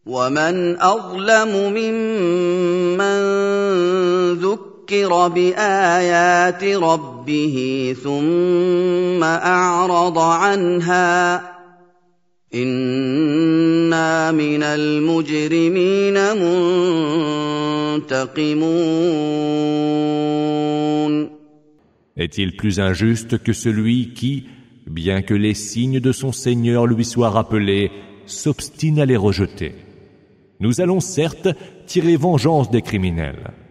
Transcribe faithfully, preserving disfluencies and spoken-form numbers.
ومن أظلم ممن ذكر بآيات ربه ثم أعرض عنها إنا من المجرمين منتقمون. Est-il plus injuste que celui qui, bien que les signes de son Seigneur lui soient rappelés, s'obstine à les rejeter? Nous allons certes tirer vengeance des criminels.